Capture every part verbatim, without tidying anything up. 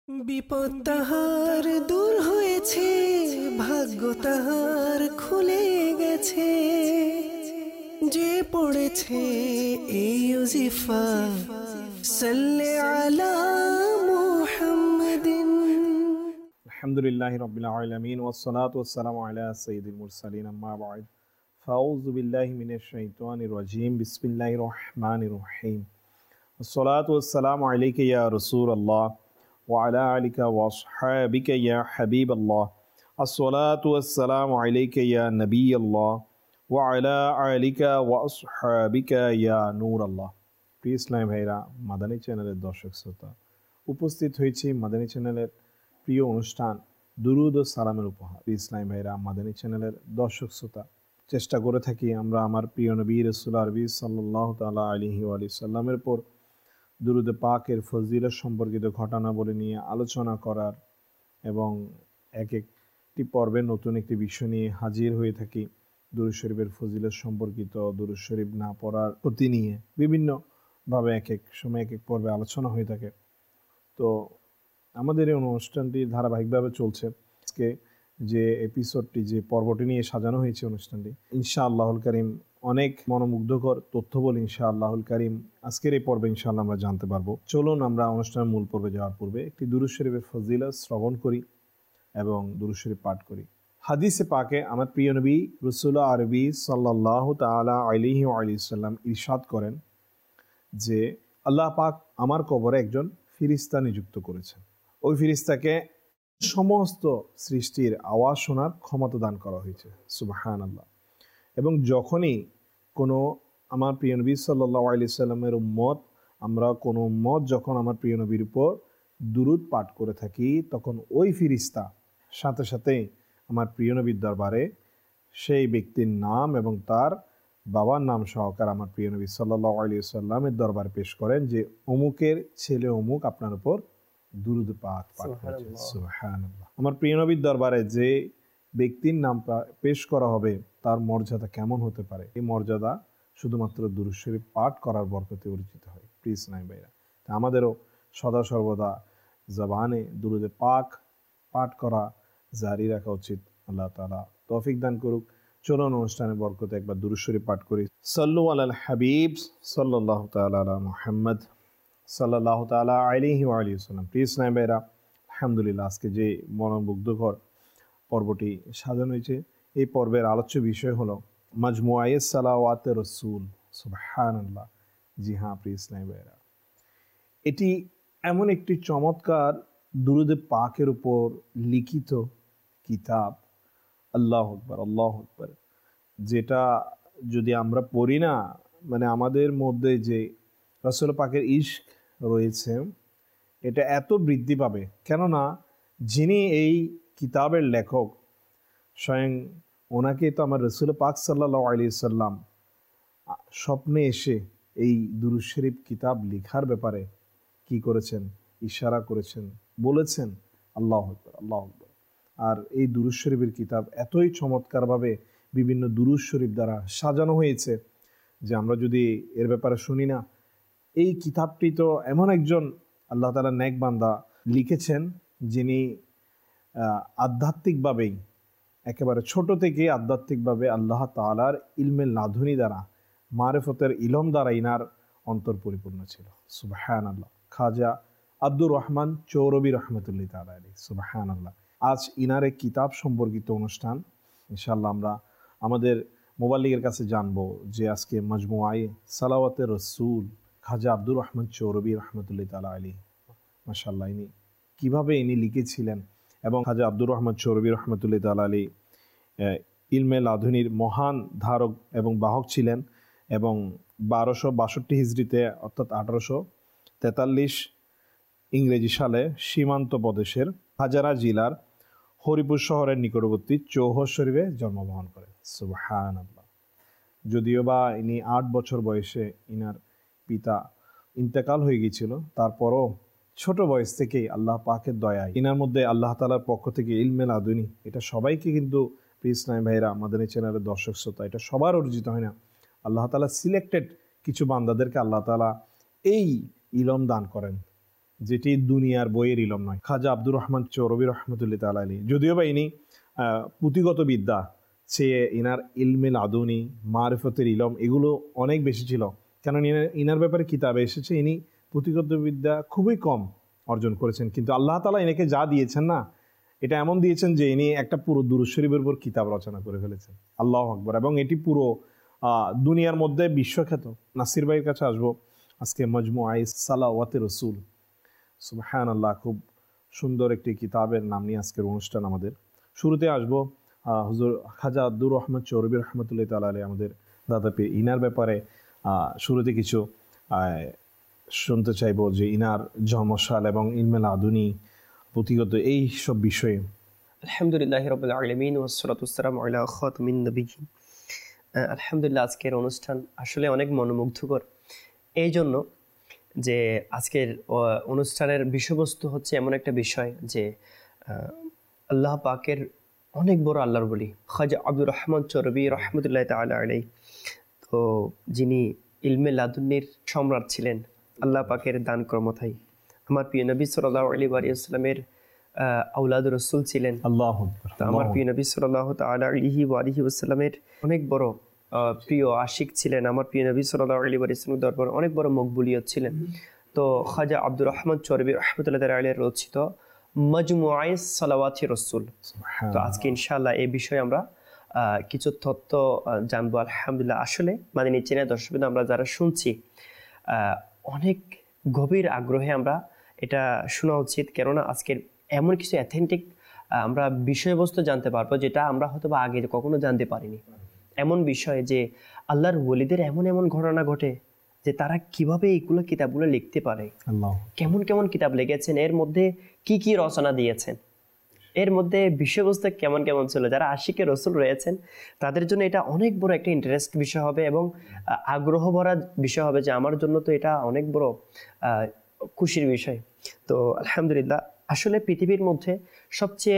বিপদ তাহার দূর হয়েছে, ভাগ্য তাহার খুলে গেছে, যে পড়েছে এই ওজিফা সাল্লি আলা মুহাম্মাদিন। আলহামদুলিল্লাহি রাব্বিল আলামিন ওয়াসসালাতু ওয়াসসালামু আলা সাইয়্যিদিল মুরসালিন আম্মা বা'দ ফাউযু বিল্লাহি মিনাশ শাইতানির রাজীম বিসমিল্লাহির রহমানির রহিম ওয়াসসালাতু ওয়াসসালামু আলাইকা ইয়া রাসূলুল্লাহ ওয়া আলা আলিকা ওয়া আসহাবিকা ইয়া হাবিবাল্লাহ আসসালাতু ওয়াসসালামু আলাইকা ইয়া নবিয়াল্লাহ ওয়া আলা আলিকা ওয়া আসহাবিকা ইয়া নূরাল্লাহ। প্রিয় ইসলাম ভাইরা, মাদানী চ্যানেলের দর্শক শ্রোতা, উপস্থিত হয়েছি মাদানী চ্যানেলের প্রিয় অনুষ্ঠান দুরুদ ও সালামের উপহার। ইসলাম ভাইরা, মাদানী চ্যানেলের দর্শক শ্রোতা, চেষ্টা করে থাকি আমরা আমার প্রিয় নবী রাসূল আরবি সাল্লাল্লাহু তাআলা আলাইহি ওয়া সাল্লামের পর দুরুদ পাকের ফজিলত সম্পর্কিত ঘটনাবলী নিয়ে আলোচনা করার এবং এক একটি পর্বে নতুন একটি বিষয় নিয়ে হাজির হয়ে থাকি। দুরুদ শরীফের ফজিলত সম্পর্কিত, দুরুদ শরীফ না পড়ার ক্ষতি নিয়ে বিভিন্নভাবে এক এক সময় এক এক পর্বে আলোচনা হয়ে থাকে। তো আমাদের এই অনুষ্ঠানটি ধারাবাহিকভাবে চলছে। আজকে যে এপিসোডটি, যে পর্বটি নিয়ে সাজানো হয়েছে অনুষ্ঠানটি, ইনশাআল্লাহুল কারীম অনেক মনোমুগ্ধকর তথ্য বলে ইনশাআল্লাহুল কারীম আজকের এই পর্বে ইনশাআল্লাহ আমরা জানতে পারবো। চলুন আমরা অনুষ্ঠানের মূল পর্বে যাওয়ার পূর্বে একটি দুরূদ শরীফের ফজিলত শ্রবণ করি এবং দুরূদ শরীফ পাঠ করি। হাদিসে পাকে আমার প্রিয় নবী রাসূল আরবি সাল্লাল্লাহু তাআলা আলাইহি ওয়া সাল্লাম ইরশাদ করেন যে আল্লাহ পাক আমার কবরে একজন ফিরিস্তা নিযুক্ত করেছেন। ওই ফিরিস্তাকে সমস্ত সৃষ্টির আওয়াজ শোনার ক্ষমতা দান করা হয়েছে। সুবহানাল্লাহ। এবং যখনই কোনো আমার প্রিয় নবী সাল্লাল্লাহু আলাইহি সাল্লামের উম্মত, আমরা কোনো উম্মত যখন আমার প্রিয় নবীর উপর দুরূদ পাঠ করে থাকি, তখন ওই ফিরিস্তা সাথে সাথে আমার প্রিয় নবীর দরবারে সেই ব্যক্তির নাম এবং তার বাবার নাম সহকারে আমার প্রিয় নবী সাল্লাল্লাহু আলাইহি সাল্লামের দরবারে পেশ করেন যে অমুকের ছেলে অমুক আপনার উপর দুরূদ পাক পাঠ করেছে। সুবহানাল্লাহ। আমার প্রিয় নবীর দরবারে যে ব্যক্তির নাম পেশ করা হবে তার মর্যাদা কেমন হতে পারে? এই মর্যাদা শুধুমাত্র দুরূদ শরীফ পাঠ করার বরকতে অর্জিত হয়। প্লিজ নাই ভাইরা, তা আমাদেরও সদা সর্বদা জবানে দুরূদ পাক পাঠ করা জারি রাখা উচিত। আল্লাহ তাআলা তৌফিক দান করুক। চলুন অনুষ্ঠানের বরকতে একবার দুরূদ শরীফ পাঠ করি। সাল্লু আলাল হাবিব সাল্লাল্লাহু তাআলা আলা মুহাম্মদ সাল্লাল্লাহু তাআলা আলাইহি ওয়া সাল্লাম। প্লিজ নাই ভাইরা, আলহামদুলিল্লাহ, আজকে যে মনোমুগ্ধকর পর্বটি সাজানো হয়েছে, এই পর্বের আলোচ্য বিষয় হলো মাজমুআয়ে সালাওয়াতে রাসূল। সুবহানাল্লাহ। জি হ্যাঁ প্রিয় ইসলামী ভাইরা, এটি এমন একটি চমৎকার দুরূদে পাকের উপর লিখিত কিতাব, আল্লাহু আকবার আল্লাহু আকবার, যেটা যদি আমরা পড়ি না, মানে আমাদের মধ্যে যে রাসূল পাকের ইশক রয়েছে এটা এত বৃদ্ধি পাবে। কেননা যিনি এই কিতাবের লেখক, স্বয়ং ওনাকে তো আমার রাসূল পাক সাল্লাল্লাহু আলাইহি সাল্লাম স্বপ্নে এসে এই দুরূদ শরীফ কিতাব লেখার ব্যাপারে কি করেছেন, ইশারা করেছেন, বলেছেন। আল্লাহু আকবার আল্লাহু আকবার। আর এই দুরূদ শরীফের কিতাব এতই চমৎকারভাবে বিভিন্ন দুরূদ শরীফ দ্বারা সাজানো হয়েছে যে আমরা যদি এর ব্যাপারে শুনি না, এই কিতাবটি তো এমন একজন আল্লাহ তাআলার নেক বান্দা লিখেছেন যিনি আধ্যাত্মিকভাবেই একেবারে ছোট থেকে আধ্যাত্মিকভাবে আল্লাহ তাআলার ইলমে লাদুনী দ্বারা, মারিফতের ইলম দ্বারা ইনার অন্তর পরিপূর্ণ ছিল। সুবহানাল্লাহ। খাজা আব্দুর রহমান চৌরবি রহমতুল্লাহ তাআলা আলাইহি। সুবহানাল্লাহ। আজ ইনার এক কিতাব সম্পর্কিত অনুষ্ঠান ইনশাআল্লাহ আমরা আমাদের মোবাল্লিগের কাছে জানবো যে আজকে মাজমুআয়ে সালাওয়াতে রাসূল খাজা আব্দুর রহমান চৌরবি রহমতুল্লাহ তাআলা আলাইহি, মাশাআল্লাহ, ইনি কীভাবে ইনি লিখেছিলেন। এবং খাজা আব্দুর রহমান চৌরবি রহমতুল্লাহ তাআলা আলাইহি ইলমে লাদুনীর মহান ধারক এবং বাহক ছিলেন এবং বারোশো বাষট্টি হিজড়িতে অর্থাৎ আঠারোশো তেতাল্লিশ ইংরেজি সালে সীমান্ত প্রদেশের হাজারা জেলার হরিপুর শহরের নিকটবর্তী চৌহর শরীফে জন্মগ্রহণ করেন। সুবহানাল্লাহ। যদিও বা ইনি আট বছর বয়সে ইনার পিতা ইন্তেকাল হয়ে গিয়েছিল, তারপরও ছোট বয়স থেকেই আল্লাহ পাকের দয়ায় ইনার মধ্যে আল্লাহ তাআলার পক্ষ থেকে ইলমে লাদুনী, এটা সবাইকে কিন্তু প্রিয় ইসলামী ভাইরা, মাদানী চ্যানেলের দর্শক শ্রোতা, এটা সবার অর্জিত হয় না। আল্লাহ তাআলা সিলেক্টেড কিছু বান্দাদেরকে আল্লাহ তাআলা এই ইলম দান করেন। যেটি দুনিয়ার বইয়ের ইলম নয়। খাজা আব্দুর রহমান চৌরবি রহমতুল্লাহ তাআলা আলাইহি, যদিও বা ইনি পুঁথিগত বিদ্যা চেয়ে ইনার ইলমে লাদুনি, মারিফতের ইলম এগুলো অনেক বেশি ছিল, কারণ ইনার ব্যাপারে কিতাবে এসেছে ইনি পুঁথিগত বিদ্যা খুবই কম অর্জন করেছেন, কিন্তু আল্লাহ তাআলা ইনাকে যা দিয়েছেন না, এটা এমন দিয়েছেন যে ইনি একটা পুরো দুরূদ শরীফের উপর কিতাব রচনা করে ফেলেছেন। আল্লাহু আকবার। এবং এটি পুরো দুনিয়ার মধ্যে বিশ্বখ্যাত। নাসির ভাইয়ের কাছে আসবো আজকে মজমুআয়ে সালাওয়াতে রাসূল, সুবহানাল্লাহ, খুব সুন্দর একটি কিতাবের নাম নিয়ে আজকের অনুষ্ঠান আমাদের। শুরুতে আসবো হুজুর খাজা আব্দুর রহমান চৌরবি রহমতুল্লাহ তাআলা আলাইহি, আমাদের দাদা পীর, ইনার ব্যাপারে শুরুতে কিছু শুনতে চাইবো যে ইনার জন্মসাল এবং ইলমে লাদুনি, পুঁথিগত এই সব বিষয়ে। আলহামদুলিল্লাহি রাব্বিল আলামিন ওয়াস সালাতু ওয়াস সালামু আলা খাতামিন নবিয়্যিন। আলহামদুলিল্লাহ, আজকের অনুষ্ঠান আসলে অনেক মনোমুগ্ধকর, এই জন্য যে আজকের অনুষ্ঠানের বিষয়বস্তু হচ্ছে এমন একটা বিষয় যে আল্লাহ পাকের অনেক বড় আল্লাহর বলি খাজা আব্দুর রহমান চৌরবি রহমতুল্লাহ তাআলা আলাইহি, তো যিনি ইলমে লাদুন্নির সম্রাট ছিলেন, আল্লাহ পাকের দান কর্মথাই, আমার প্রিয় নবী সাল্লাল্লাহু আলাইহি ওয়া সাল্লামের আওলাদ রাসূল ছিলেন। আল্লাহু আকবার। আমার প্রিয় নবী সাল্লাল্লাহু তাআলা আলাইহি ওয়া আলিহি ওয়াসাল্লামের অনেক বড় প্রিয় আশিক ছিলেন। আমার প্রিয় নবী সাল্লাল্লাহু আলাইহি ওয়া সাল্লামের দরবারে অনেক বড় মকবুলিয়ত ছিলেন। তো খাজা আব্দুর রহমান চৌরবি রহমতুল্লাহ তাআলা আলাইহি রচিত মজমুআয়ে সালাওয়াতে রাসূল, তো আজকে ইনশাআল্লাহ এই বিষয়ে আমরা কিছু তথ্য জানবো। আলহামদুলিল্লাহ, আসলে মাদানী চ্যানেল দর্শক আমরা যারা শুনছি অনেক গভীর আগ্রহে আমরা এটা শোনা উচিত, কেননা আজকের এমন কিছু অ্যাথেন্টিক আমরা বিষয়বস্তু জানতে পারবো যেটা আমরা হয়তো বা আগে কখনো জানতে পারিনি। এমন বিষয় যে আল্লাহর ওলিদের এমন এমন ঘটনা ঘটে যে তারা কিভাবে এইগুলো কিতাবগুলো লিখতে পারে, কেমন কেমন কিতাব লিখেছেন, এর মধ্যে কি কি রচনা দিয়েছেন, এর মধ্যে বিষয়বস্তু কেমন কেমন ছিল। যারা আশিকে রসুল রয়েছেন তাদের জন্য এটা অনেক বড় একটা ইন্টারেস্ট বিষয় হবে এবং আগ্রহ ভরা বিষয় হবে, যে আমার জন্য তো এটা অনেক বড় খুশির বিষয়। তো আলহামদুলিল্লাহ, আসলে পৃথিবীর মধ্যে সবচেয়ে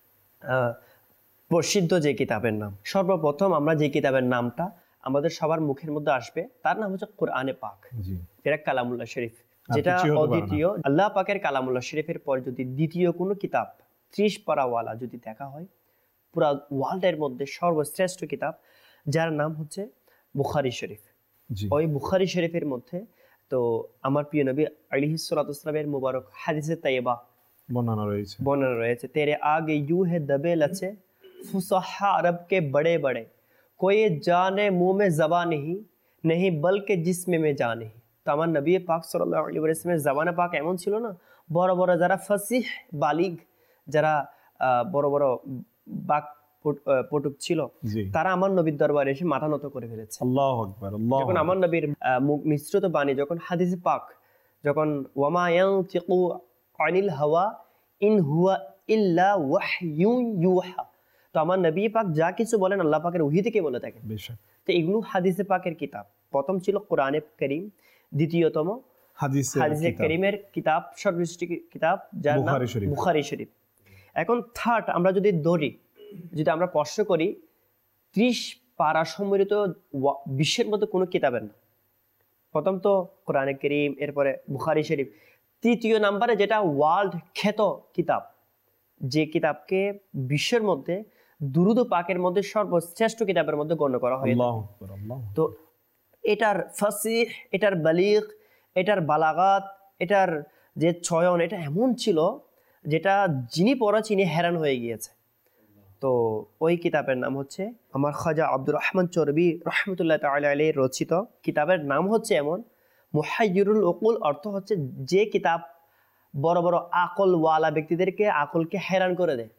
প্রসিদ্ধ যে কিতাবের নাম, সর্বপ্রথম আমরা যে কিতাবের নামটা আমাদের সবার মুখের মধ্যে আসবে তার নাম হচ্ছে কোরআনে পাক, যেটা কালামুল্লাহ শরীফ, যেটা অদ্বিতীয়। আল্লাহ পাকের কালামুল্লাহ শরীফের পর যদি দ্বিতীয় কোনো কিতাব ত্রিশ পারাওয়ালা যদি দেখা হয় পুরা ওয়ার্ল্ডের মধ্যে সর্বশ্রেষ্ঠ কিতাব, যার নাম হচ্ছে বুখারী শরীফ। ওই বুখারী শরীফের মধ্যে তো আমার প্রিয় নবী আলাইহিস সালাতু ওয়াস সালামের মুবারক হাদিসে তাইয়্যিবা বর্ণনা রয়েছে বর্ণনা রয়েছে তেরে আগে ইউ হে দবে লচে ফুসাহা আরব के बड़े बड़े कोई जाने मुंह में ज़बान नहीं नहीं बल्कि जिस्म में जान नहीं। তো আমার নবী পাক সাল্লাল্লাহু আলাইহি ওয়াসাল্লামের জবানে পাক এমন ছিল না, বড় বড় যারা ফাসিহ বালিগ, যারা বড় বড় বাক পটুক ছিল, তারা আমার নবীর দরবারে এসে মাথা নত করে ফেলেছে। আল্লাহু আকবার। আল্লাহু যখন আমার নবীর মুখ মিশ্রিত বাণী, যখন হাদিসে পাক, যখন ওয়ামা ইয়ানতিকু আনিল হাওয়া ইন হুয়া ইল্লা ওয়াহয়ুন ইউহা, তো আমার নবী পাক যা কিছু বলেন আল্লাহ পাকের ওহী থেকে বলে থাকেন। তো এগুলো হাদিসে পাকের কিতাব। প্রথম ছিল কোরআনে কারীম, দ্বিতীয়তম হাদিসে কারীমের কিতাব, সর্বশ্রেষ্ঠ কিতাব যার নাম বুখারী শরীফ। এখন থার্ড আমরা যদি ধরি, যদি আমরা প্রশ্ন করি ত্রিশ পারা সম্মিলিত বিশ্বের মধ্যে কোনো কিতাবের না, প্রথম তো কোরআনে কারীম, এরপরে বুখারী শরীফ, তৃতীয় নাম্বারে যেটা ওয়ার্ল্ড খ্যাত কিতাব, যে কিতাবকে বিশ্বের মধ্যে দুরূদ পাকের মধ্যে সর্বশ্রেষ্ঠ কিতাবের মধ্যে গণ্য করা হয়। তো এটার ফাসিহ, এটার বালিগ, এটার বালাগাত, এটার যে চয়ন, এটা এমন ছিল যেটা যিনি পড়া চিনি হেরান হয়ে গিয়েছে। তো ওই কিতাবের নাম হচ্ছে আমার খাজা আব্দুর রহমান চৌরবি রহমতুল্লাহ তাআলা আলাইহি রচিত। কিতাবের নাম হচ্ছে এমন মুহাইয়িরুল উকুল, অর্থ হচ্ছে যে কিতাব বড় বড় আকল ওয়ালা ব্যক্তিদেরকে আকলকে হেরান করে দেয়,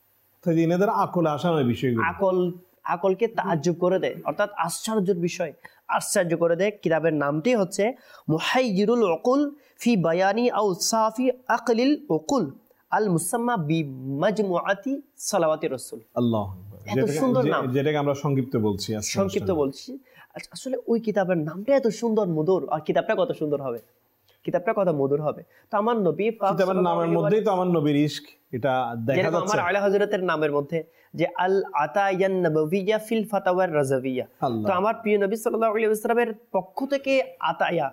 আকল আসানোর বিষয়, আকল আকলকে তাজ্জুব করে দেয়, অর্থাৎ আশ্চর্যের বিষয় আশ্চর্য করে দেয়। কিতাবের নামটি হচ্ছে মুহাইয়িরুল উকুল ফি বায়ানি আওসাফি আকলিল উকুল আল মুসাম্মা বি মাজমুআতি সালাওয়াতি রাসূল। আল্লাহু আকবার। এত সুন্দর নাম, যেটাকে আমরা সংক্ষিপ্ত বলছি সংক্ষিপ্ত বলছি আসলে ওই কিতাবের নামটা এত সুন্দর, মধুর, আর কিতাবটা কত সুন্দর হবে, কিতাবটা কত মধুর হবে। তো আমার নবী পাক কিতাবের নামের মধ্যেই তো আমার নবীর ইশক এটা দেখা যাচ্ছে, আমার আলা হযরতের নামের মধ্যে যে আল আতায়ান নববিয়্যা ফিল ফাতাওয়ার রাজাবিয়্যা। তো আমার প্রিয় নবী সাল্লাল্লাহু আলাইহি ওয়াসাল্লামের পক্ষ থেকে আতায়া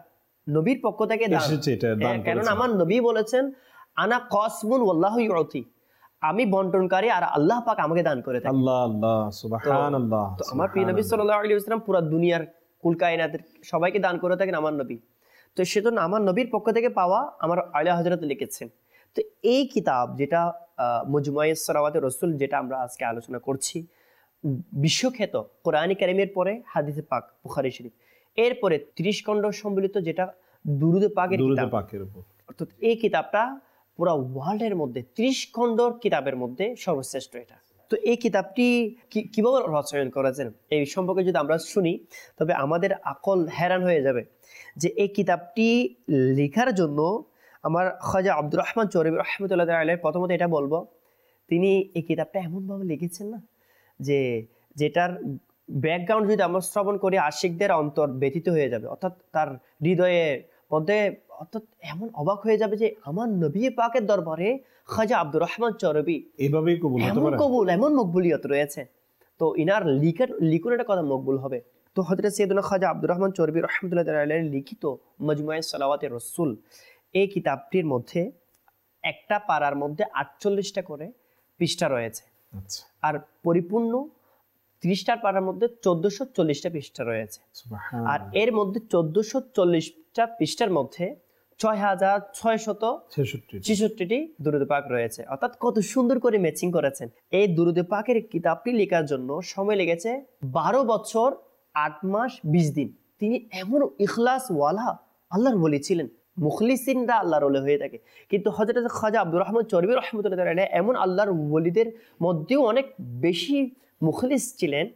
নবীর পক্ষ থেকে দান, কারণ আমার নবী বলেছেন আনা কাসমুন ওয়াল্লাহু ইউতি, আমি বন্টনকারী আর আল্লাহ পাক আমাকে দান করে থাকেন। আল্লাহ আল্লাহ সুবহানাল্লাহ। তো আমার প্রিয় নবী সাল্লাল্লাহু আলাইহি ওয়াসাল্লাম পুরো দুনিয়ার কুল কায়নাতের সবাইকে দান করে থাকেন আমার নবী। তো সেজন্য আমার নবীর পক্ষ থেকে পাওয়া আমার আলা হযরত লিখেছেন। তো এই কিতাব যেটা মুজমায়ে সালাওয়াতে রাসূল, যেটা আমরা আজকে আলোচনা করছি, বিশ্বখ্যাত কোরআন কারীমের পরে হাদিসে পাক বুখারী শরীফ, এরপরে ত্রিশ খণ্ড সম্বলিত যেটা দুরূদ পাকের কিতাব, অর্থাৎ এই কিতাবটা পুরো ওয়ার্ল্ডের মধ্যে ত্রিশ খণ্ডর কিতাবের মধ্যে সর্বশ্রেষ্ঠ এটা। তো এই কিতাবটি কিভাবে রচনা করেছেন এই সম্পর্কে যদি আমরা শুনি, তবে আমাদের আকল হেরান হয়ে যাবে যে এই কিতাবটি লেখার জন্য আমার খাজা আব্দুর রহমান চৌরবী রহমতুল্লাহ আলাইহি, প্রথমত এটা বলবো, তিনি এই কিতাবটা এমনভাবে লিখেছেন না যে যেটার ব্যাকগ্রাউন্ড যদি আমরা শ্রবণ করি আশিকদের অন্তর ব্যথিত হয়ে যাবে, অর্থাৎ তার হৃদয়ের মধ্যে অর্থাৎ এমন অবাক হয়ে যাবে যে আমার নবী পাকের দরবারে খাজা আব্দুর রহমান চৌরবী এইভাবেই কবুল হতে পারে, কবুল এমন মকবুলিয়ত রয়েছে। তো ইনার লিখার লিখনের কথা মকবুল হবে। তো হযরত সাইয়েদনা খাজা আব্দুর রহমান চৌরবী রাহমাতুল্লাহি আলাইহি লিখিত মজমুয়ে সালাওয়াতে রাসূল, এই কিতাবটির মধ্যে একটা পারার মধ্যে আটচল্লিশটা করে পৃষ্ঠা রয়েছে, আর পরিপূর্ণ ত্রিশটার পারার মধ্যে চোদ্দশো চল্লিশটা পৃষ্ঠা রয়েছে। আর এর মধ্যে চোদ্দশো চল্লিশটা পৃষ্ঠার মধ্যে ছয় হাজার ছয়শত ছেষট্টিটি দুরূদ পাক রয়েছে, অর্থাৎ কত সুন্দর করে ম্যাচিং করেছেন। এই দুরূদ পাকের কিতাবটি লেখার জন্য সময় লেগেছে বারো বছর আট মাস বিশ দিন। তিনি এমন ইখলাস ওয়ালা আল্লাহর ওলি ছিলেন, মুখলিসিনরা আল্লাহর ওলি হয়ে থাকে, কিন্তু হযরত খাজা আব্দুর রহমান চৌরবী রাহমাতুল্লাহি আলাইহি এমন আল্লাহর ওলিদের মধ্যেও অনেক বেশি মুখলিস ছিলেন,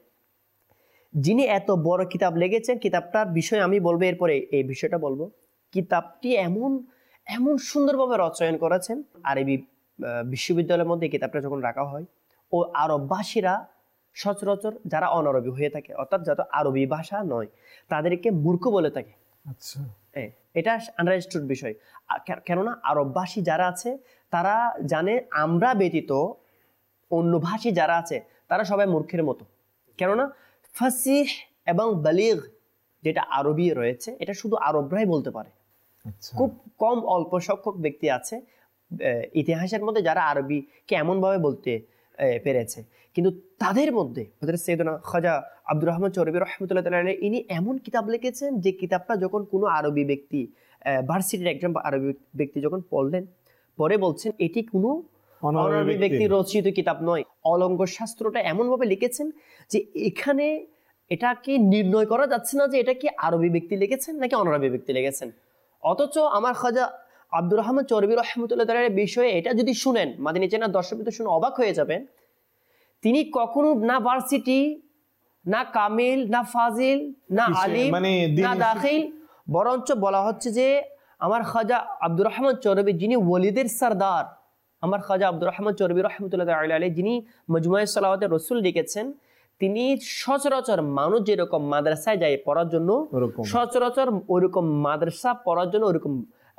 যিনি এত বড় কিতাব লিখেছেন। কিতাবটার বিষয় আমি বলবো, এরপরে এই বিষয়টা বলবো। কিতাবটি এমন এমন সুন্দরভাবে রচয়ন করেছেন, আরবি বিশ্ববিদ্যালয়ের মধ্যে কিতাবটা যখন রাখা হয়, ও আরবভাষীরা সচরাচর যারা অনারবি হয়ে থাকে, অর্থাৎ যত আরবি ভাষা নয়, তাদেরকে মূর্খ বলে থাকে। আচ্ছা, এটা আন্ডারস্টুড বিষয়। কেননা আরবভাষী যারা আছে তারা জানে আমরা ব্যতীত অন্য ভাষী যারা আছে তারা সবাই মূর্খের মতো। কেননা ফাসিহ এবং বালিগ যেটা আরবি রয়েছে, এটা শুধু আরবরাই বলতে পারে। খুব কম অল্প সংখ্যক ব্যক্তি আছে ইতিহাসের মধ্যে যারা আরবিকে এমনভাবে বলতে পেরেছে, কিন্তু তাদের মধ্যে হযরত সাইয়েদনা খাজা আব্দুর রহমান চৌরবী রাহমাতুল্লাহি আলাইহি ইনি এমন কিতাব লিখেছেন যে কিতাবটা যখন কোনো আরবি ব্যক্তি, ভার্সিটির একজন আরবি ব্যক্তি যখন পড়লেন, পরে বলছেন এটি কোনো অনারবি ব্যক্তি রচিত কিতাব নয়। অলঙ্কার শাস্ত্রটা এমনভাবে লিখেছেন যে এখানে এটাকে নির্ণয় করা যাচ্ছে না যে এটা কি আরবি ব্যক্তি লিখেছেন নাকি অনারবি ব্যক্তি লিখেছেন। অথচ আমার খাজা আব্দুর রহমান চৌরবী রাহমাতুল্লাহি আলাইহির বিষয়ে এটা যদি শুনেন, মাদানী চ্যানেল দর্শক শুনে অবাক হয়ে যাবেন। তিনি কখনো না ভার্সিটি, না কামিল, না ফাজিল, না আলিম, না দাখিল, বরঞ্চ বলা হচ্ছে যে আমার খাজা আব্দুর রহমান চৌরবী যিনি ওলিদের সরদার, আমার খাজা আব্দুর রহমান চৌরবী রাহমাতুল্লাহি আলাইহি যিনি মজমুয়ে সালাওয়াতে রাসূল লিখেছেন, তিনি সচরাচর মানুষ যেরকম মাদ্রাসায় যায় পড়ার জন্য, সচরাচর ওইরকম মাদ্রাসা পড়ার জন্য ওইরকম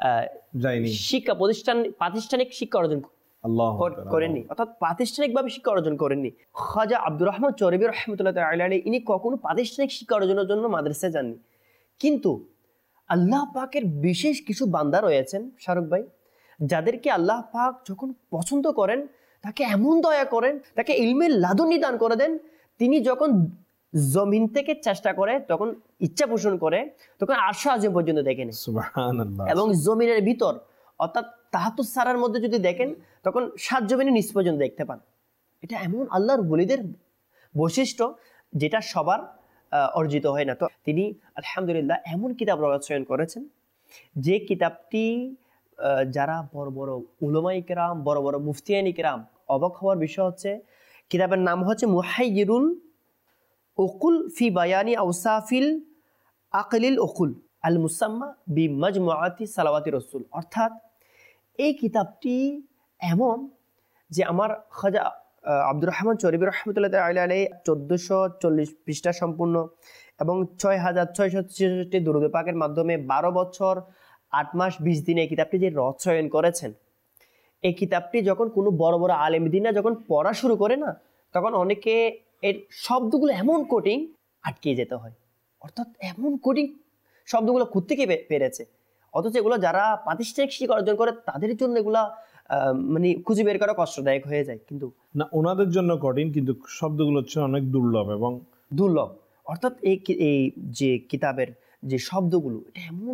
শিক্ষা প্রতিষ্ঠান প্রাতিষ্ঠানিক শিক্ষা অর্জন করেননি, অর্থাৎ প্রাতিষ্ঠানিকভাবে শিক্ষা অর্জন করেননি। খাজা আব্দুর রহমান চৌরবী রাহমাতুল্লাহি আলাইহি ইনি কখনো প্রাতিষ্ঠানিক শিক্ষা অর্জনের জন্য মাদ্রাসায় যাননি। কিন্তু আল্লাহ পাকের বিশেষ কিছু বান্দা রয়েছেন শাহরুখ ভাই, যাদেরকে আল্লাহ পাক যখন পছন্দ করেন তাকে এমন দয়া করেন, তাকে ইলমের লাদুনি দান করে দেন। তিনি যখন জমিন থেকে চেষ্টা করে, তখন ইচ্ছা পোষণ করে, তখন আরশ আজিম পর্যন্ত দেখেন। সুবহানাল্লাহ। এবং জমিনের ভিতর অর্থাৎ তাহাতুস সারার মধ্যে যদি দেখেন, তখন সাত জমিনের নিচ পর্যন্ত দেখতে পান। এটা এমন আল্লাহর ওলিদের বৈশিষ্ট্য যেটা সবার অর্জিত হয় না। তো তিনি আলহামদুলিল্লাহ এমন কিতাব রচনা করেছেন যে কিতাবটি যারা বড় বড় উলামায়ে কেরাম, বড় বড় মুফতিয়ানে কেরাম, অবাক হওয়ার বিষয় হচ্ছে কিতাবের নাম হচ্ছে মুহাইয়িরুল উকুল ফি বায়ানি আওসাফিল আকলিল উকুল আল মুসাম্মা বি মাজমুআতি সালাওয়াতি রাসূল। অর্থাৎ এই কিতাবটি এমন যে আমার খাজা আব্দুর রহমান চৌরবী রাহমাতুল্লাহি আলাইহি চোদ্দশো চল্লিশ পৃষ্ঠা সম্পূর্ণ এবং ছয় হাজার ছয়শো ছেষট্টি দুরূদ পাকের মাধ্যমে বারো বছর আট মাস বিশ দিনে এই কিতাবটি যে রচয়ন করেছেন, এই কিতাবটি যখন কোনো বড় বড় আলেমদিনা যখন পড়া শুরু করে না, তখন অনেকে এর শব্দগুলো এমন কঠিন আটকে যেতে হয়। অর্থাৎ এমন কঠিন শব্দগুলো কোত্থেকে পেরেছে, অথচ এগুলো যারা প্রাতিষ্ঠানিক শিক্ষা অর্জন করে তাদের জন্য এগুলা মানে খুঁজে বের করা কষ্টদায়ক হয়ে যায়। কিন্তু না, ওনাদের জন্য কঠিন, কিন্তু শব্দগুলো হচ্ছে অনেক দুর্লভ এবং দুর্লভ। অর্থাৎ এই এই যে কিতাবের যে শব্দগুলো, এটা এমন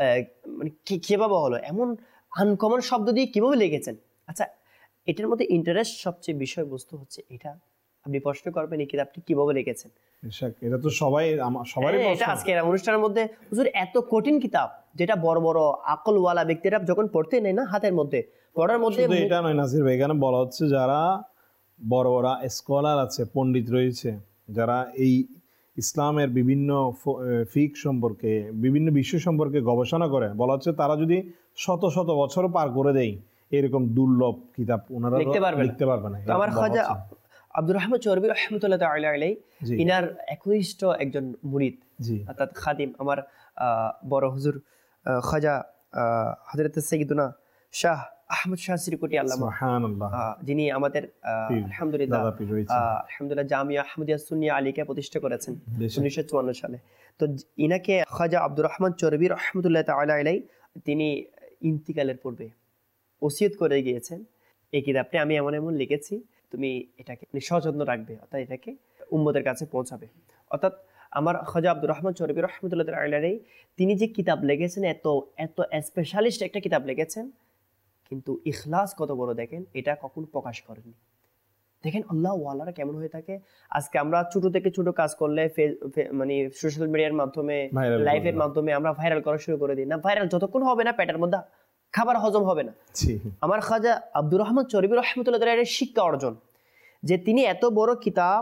মানে কিভাবে হলো, এমন আনকমন শব্দ দিয়ে কিভাবে লিখেছেন। আচ্ছা, এটার মধ্যে ইন্টারেস্ট সবচেয়ে বিষয়বস্তু হচ্ছে এটা, আপনি প্রশ্ন করবেন এই কিতাবটি কিভাবে লিখেছেন। এটা তো সবাই সবারই প্রশ্ন। এটা আজকের অনুষ্ঠানের মধ্যে হুজুর এত কঠিন কিতাব, যেটা বড় বড় আকলওয়ালা ব্যক্তিরা যখন পড়তে নেয় না হাতের মধ্যে পড়ার মধ্যে, শুধু এটা নয় নাসির ভাই, এখানে বলা হচ্ছে যারা বড় বড় স্কলার আছে, পণ্ডিত রয়েছে, যারা এই ইসলামের বিভিন্ন ফিক সম্পর্কে, বিভিন্ন বিষয় সম্পর্কে গবেষণা করে, বলা হচ্ছে তারা যদি শত শত বছর পার করে দেয় এরকম দুর্লভ কিতাব ওনারা লিখতে পারবে না। আমার খাজা আব্দুর রহমান চৌরবি রহমতুল্লাহ তাআলা আলাইহি, ইনার একনিষ্ঠ একজন মুরিদ অর্থাৎ খাদিম, আমার বড় হুজুর খাজা হযরত সাইয়্যিদুনা শাহ আহমদ শাহ শ্রীকুটি আল্লামা, সুবহানাল্লাহ, যিনি আমাদের আলহামদুলিল্লাহ আলহামদুলিল্লাহ জামিয়া আহমদিয়া সুন্নিয়া আলীকে প্রতিষ্ঠা করেছেন উনিশশো চুয়ান্ন সালে। তো ইনাকে খাজা আব্দুর রহমান চৌরবি রহমতুল্লাহ তাআলা আলাইহি তিনি ইন্তিকালের পূর্বে ওসিয়ত করে গিয়েছেন, এই কিতাবটি আমি এমন এমন লিখেছি, তুমি এটাকে সযত্ন রাখবে, অর্থাৎ এটাকে উম্মতের কাছে পৌঁছাবে। অর্থাৎ আমার খাজা আব্দুর রহমান চৌরবি রহমতুল্লাহ তাআলা আলাইহি তিনি যে কিতাব লিখেছেন, এত এত স্পেশালিস্ট একটা কিতাব লিখেছেন, কিন্তু ইখলাস কত বড় দেখেন, এটা কখনো প্রকাশ করেনি। দেখেন আল্লাহ ওয়ালারা কেমন হয়ে থাকে। আজকে আমরা ছোট থেকে ছোট কাজ করলে মানে সোশ্যাল মিডিয়ার মাধ্যমে, লাইভের মাধ্যমে আমরা ভাইরাল করা শুরু করে দিই। না, ভাইরাল যতক্ষণ হবে না পেটের মধ্যে খাবার হজম হবে না। আমার খাজা আব্দুর রহমান চৌরবি রহমতুল্লাহ তাআলার শিক্ষা অর্জন, যে তিনি এত বড় কিতাব,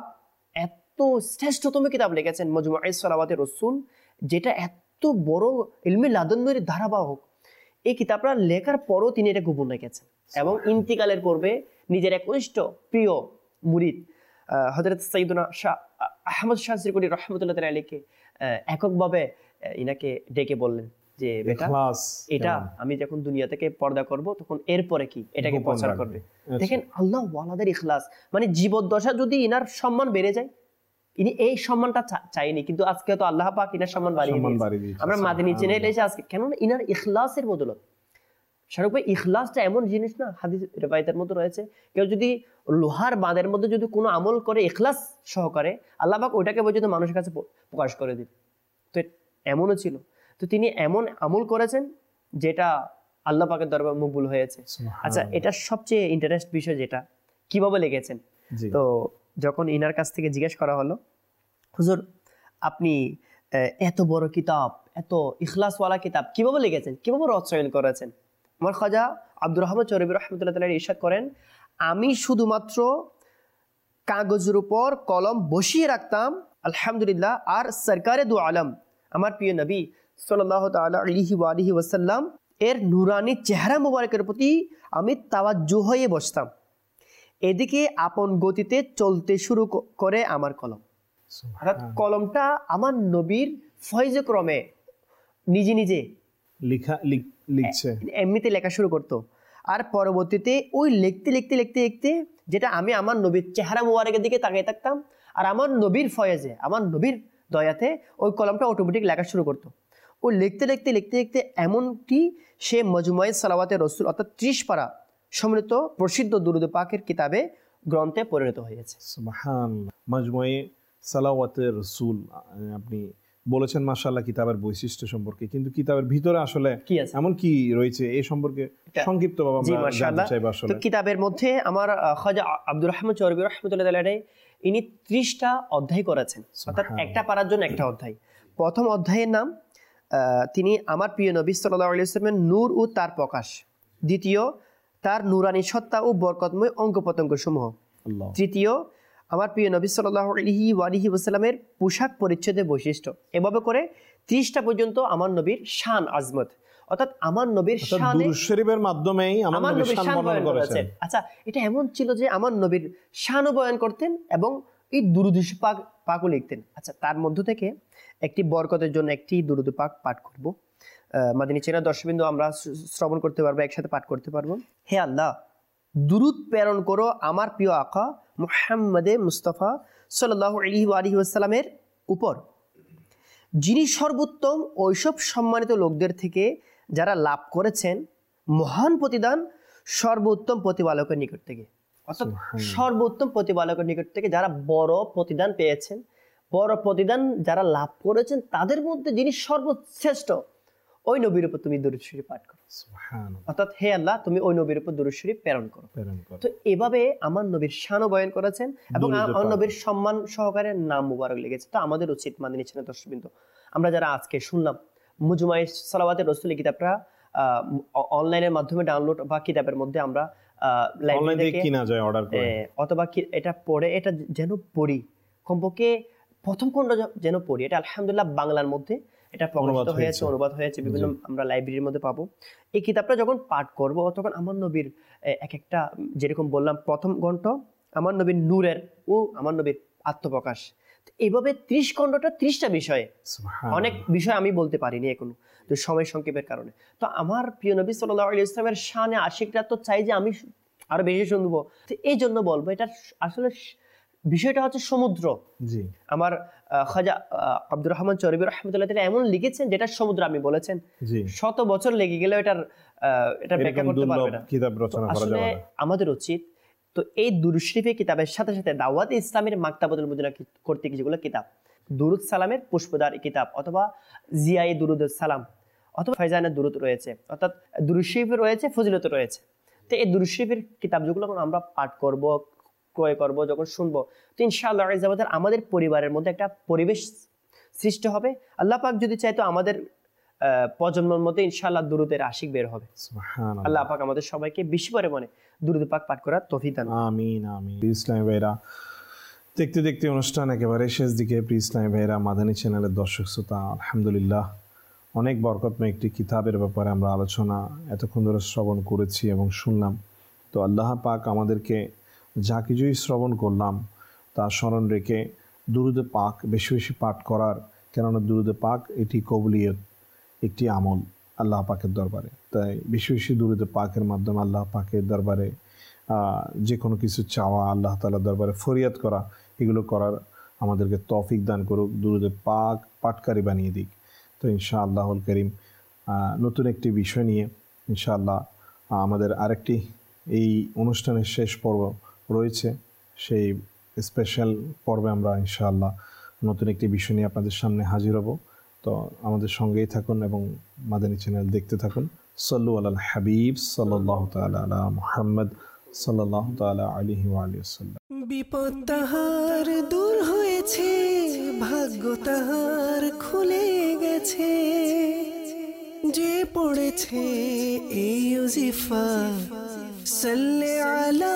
এত শ্রেষ্ঠতম কিতাব লিখেছেন মাজমুআস সালাওয়াতের রাসূল, যেটা এত বড় ইলমে লাদুন্নির ধারাবাহক। এই কিতাবটা লেখার পরও তিনি এটা গোপন রেখেছেন এবং ইন্তিকালের পূর্বে নিজের একনিষ্ঠ প্রিয় মুরিদ হযরত সাইয়্যিদুনা শাহ আহমদ শাহ শ্রীকুটি রহমতুল্লাহ তাআলা আলাইহিকে এককভাবে ইনাকে ডেকে বললেন যে বেটা, এটা আমি যখন দুনিয়া থেকে পর্দা করব তখন এরপরে কি এটাকে প্রচার করবে। দেখেন আল্লাহ ওয়ালাদের ইখলাস, মানে জীবদ্দশা যদি ইনার সম্মান বেড়ে যায়, ইনি এই সম্মানটা চাইনি, কিন্তু আজকে তো আল্লাহ পাক ইনার সম্মান বাড়িয়ে দিয়েছে। আমরা মাদিনী চ্যানেলে এসে আজকে কেন ইনার ইখলাসের বদলত। শাহরুখ ভাই, ইখলাসটা এমন জিনিস না, হাদিস রিওয়ায়াতের মধ্যে রয়েছে, কেউ যদি লোহার বাঁধের মধ্যে যদি কোনো আমল করে ইখলাস সহকারে, আল্লাহ পাক ওইটাকে পর্যন্ত মানুষের কাছে প্রকাশ করে দিন। তো এমনও ছিল, তো তিনি এমন আমল করেছেন যেটা আল্লাহ পাকের দরবারে মকবুল হয়েছে। আচ্ছা, এটা সবচেয়ে ইন্টারেস্ট বিষয়, যেটা কিভাবে লিখেছেন। তো যখন ইনার কাছ থেকে জিজ্ঞেস করা হলো, হুজুর আপনি এত বড় কিতাব, এত ইখলাসওয়ালা কিতাব কিভাবে লিখেছেন, কিভাবে রচয়ন করেছেন? আমার খাজা আব্দুর রহমান চৌরবি রহমতুল্লাহ তাআলা ইরশাদ করেন, আমি শুধুমাত্র কাগজের উপর কলম বসিয়ে রাখতাম আলহামদুলিল্লাহ, আর সরকারে দু আলম আমার প্রিয় নবী সাল্লাল্লাহু তাআলা আলাইহি ওয়া আলিহি ওয়াসাল্লাম এর নূরানি চেহারা মুবারকের প্রতি আমি তাওয়াজ্জু হয়ে বসতাম। এদিকে আপন গতিতে চলতে শুরু করে আমার কলম। অর্থাৎ কলমটা আমার নবীর ফয়জে ক্রমে নিজে নিজে লেখা লিখছে, এমনিতে লেখা শুরু করতো। আর পরবর্তীতে ওই লিখতে লিখতে লিখতে লিখতে যেটা আমি আমার নবীর চেহারা মুবারকের দিকে তাকিয়ে থাকতাম, আর আমার নবীর ফয়েজে, আমার নবীর দয়াতে ওই কলমটা অটোমেটিক লেখা শুরু করতো। ওই লিখতে লিখতে লিখতে লিখতে এমনকি সে মাজমুআস সালাওয়াতের রাসূল অর্থাৎ ত্রিশ পারা সমৃদ্ধ প্রসিদ্ধ দুরূদ পাকের কিতাবে গ্রন্থে পরিণত হয়েছে। সুবহানাল্লাহ। মাজমুআস সালাওয়াতের রাসূল আপনি বলেছেন মাশাআল্লাহ কিতাবের বৈশিষ্ট্য সম্পর্কে, কিন্তু কিতাবের ভিতরে আসলে এমন কি রয়েছে এই সম্পর্কে সংক্ষিপ্তভাবে আমরা জানতে চাইব। আসলে তো কিতাবের মধ্যে আমার খাজা আব্দুর রহমান চৌরবি রহমতুল্লাহ তাআলা আলাইহি ইনি ত্রিশটা অধ্যায় করেছেন, অর্থাৎ একটা পারার জন্য একটা অধ্যায়। প্রথম অধ্যায়ের নাম তিনি আমার প্রিয় নবী সাল্লাল্লাহু আলাইহি ওয়াসাল্লামের নূর ও তার প্রকাশ, দ্বিতীয় তার নূরানি সত্তা ও বরকতময় অঙ্গ প্রত্যঙ্গ সমূহ, তৃতীয় আমার প্রিয় নবী সাল্লাল্লাহু আলাইহি ওয়া আলিহি ওয়াসাল্লামের পোশাক পরিচ্ছদের বৈশিষ্ট্য। এভাবে করে ত্রিশটা পর্যন্ত আমার নবীর শান আজমত, অর্থাৎ আমার নবীর শানে দুরূদ শরীফের মাধ্যমেই আমার নবীর শান বর্ণনা করেছেন। আচ্ছা, এটা এমন ছিল যে আমার নবীর শানও বয়ান করতেন এবং এই দুরূদ পাক পাকও লিখতেন। আচ্ছা, তার মধ্য থেকে একটি বরকতের জন্য একটি দুরূদ পাক পাঠ করব। মাদিনী চ্যানেল দর্শকবৃন্দ আমরা শ্রবণ করতে পারবো, একসাথে পাঠ করতে পারবো। হে আল্লাহ, দুরূদ প্রেরণ করো আমার প্রিয় আকা মুহাম্মদে মুস্তাফা সাল্লাল্লাহু আলাইহি ওয়া আলিহি ওয়াসাল্লামের উপর, যিনি সর্বোত্তম ওইসব সম্মানিত লোকদের থেকে যারা লাভ করেছেন মহান প্রতিদান সর্বোত্তম প্রতিপালকের নিকট থেকে, অর্থাৎ সর্বোত্তম প্রতিপালকের নিকট থেকে যারা বড় প্রতিদান পেয়েছেন, বড় প্রতিদান যারা লাভ করেছেন, তাদের মধ্যে যিনি সর্বশ্রেষ্ঠ, ওই নবীর উপর তুমি দুরূদ শরীফ পাঠ করো। অর্থাৎ হে আল্লাহ, তুমি ওই নবীর উপর দুরূদ শরীফ প্রেরণ করো। তো এভাবে আমার নবীর শানও বয়ান করেছেন এবং আমার নবীর সম্মান সহকারে নাম মুবারক লেগেছে। তো আমাদের উচিত মাদানী চ্যানেল দর্শকবৃন্দ, আমরা যারা আজকে শুনলাম মুজমায়ে সালাওয়াতে রাসূল কিতাবটা অনলাইনের মাধ্যমে ডাউনলোড বা কিতাবের মধ্যে আমরা অনলাইন থেকে কিনা যায় অর্ডার করে, অথবা এটা পড়ে এটা যেন পড়ি, কমপক্ষে প্রথম খণ্ড যেন পড়ি। এটা আলহামদুলিল্লাহ বাংলার মধ্যে এটা প্রকাশিত হয়েছে, অনুবাদ হয়েছে, বিভিন্ন আমরা লাইব্রেরির মধ্যে পাবো। এই কিতাবটা যখন পাঠ করব তখন আমার নবীর এক একটা, যেরকম বললাম প্রথম গ্রন্থ আমার নবীর নূরের ও আমার নবীর আত্মপ্রকাশ, এইভাবে ত্রিশ খণ্ডটা ত্রিশটা বিষয়ে, অনেক বিষয় আমি বলতে পারিনি এখনো তো সময় সংক্ষেপের কারণে। তো আমার প্রিয় নবী সাল্লাল্লাহু আলাইহি ওয়াসাল্লামের শানে আশিকরা তো চাই যে আমি আরো বেশি শুনবো, তো এই জন্য বলবো এটা আসলে বিষয়টা হচ্ছে সমুদ্র। জি, আমার খাজা আব্দুর রহমান চৌধুরী রাহমাতুল্লাহ তাআলা এমন লিখেছেন যেটা সমুদ্র, আমি বলেছেন শত বছর লেগে গেলেও এটার এটা ব্যাখ্যা করতে পারবে না, কিতাব রচনা করা যাবে না। আমাদের উচিত তো এই দুরূদ শরীফের কিতাবের সাথে সাথে দাওয়াত ইসলামের মাকতাবাতুল মদিনা কর্তৃক যেগুলো কিতাব, দুরুদ সালামের পুষ্পদার কিতাব, অথবা জিয়ায়ে দুরুদ সালাম, অথবা ফায়জানের দুরুদ রয়েছে, অর্থাৎ দুরূদ শরীফ রয়েছে, ফজিলত রয়েছে। তো এই দুরূদ শরীফের কিতাব যেগুলো আমরা পাঠ করব, ক্রয় করব, যখন শুনবো, তো ইনশাআল্লাহ আযজা ওয়া জাল আমাদের পরিবারের মধ্যে একটা পরিবেশ সৃষ্টি হবে। আল্লাহ পাক যদি চায় তো আমাদের প্রজন্মের মধ্যে ইনশাআল্লাহ দুরুদের আশিক বের হবে। সুবহানাল্লাহ। আল্লাহ পাক আমাদের সবাইকে বেশি পরিমাণে দুরুদ পাক পাঠ করার তৌফিক দান করুন। আমিন আমিন। ইসলামী ভাইরা, দেখতে দেখতে অনুষ্ঠান একেবারে শেষ দিকে। প্রিয় ইসলামী ভাইরা, মাদানী চ্যানেলের দর্শক শ্রোতা, আলহামদুলিল্লাহ অনেক বরকতময় একটি কিতাবের ব্যাপারে আমরা আলোচনা এতক্ষণ ধরে শ্রবণ করেছি এবং শুনলাম। তো আল্লাহ পাক আমাদেরকে যা কিছুই শ্রবণ করলাম তা স্মরণ রেখে দুরুদে পাক বেশি বেশি পাঠ করার, কেননা দুরুদে পাক এটি কবুলিয়ত, একটি আমল আল্লাহ পাকের দরবারে। তাই বেশি বেশি দুরুদে পাকের মাধ্যমে আল্লাহ পাকের দরবারে যে কোনো কিছু চাওয়া, আল্লাহ তাআলার দরবারে ফরিয়াদ করা, এগুলো করার আমাদেরকে তৌফিক দান করুক, দুরুদে পাক পাঠকারী বানিয়ে দিক। তো ইনশাআল্লাহুল কারীম নতুন একটি বিষয় নিয়ে ইনশাআল্লাহ আমাদের আরেকটি এই অনুষ্ঠানের শেষ পর্ব রয়েছে, সেই স্পেশাল পর্বে আমরা ইনশাআল্লাহ নতুন একটি বিষয় নিয়ে আপনাদের সামনে হাজির হব। তো আমাদের সঙ্গেই থাকুন এবং মাদানী চ্যানেল দেখতে থাকুন। সাল্লু আলাল হাবিব সাল্লাল্লাহু তাআলা আলা মুহাম্মদ সাল্লাল্লাহু তাআলা আলাইহি ওয়া আলিহি ওয়াসাল্লাম। বিপদ তাহার দূর হয়েছে, ভাগ্য তাহার খুলে গেছে, যে পড়েছে এই ওজিফা সাল্লি আলা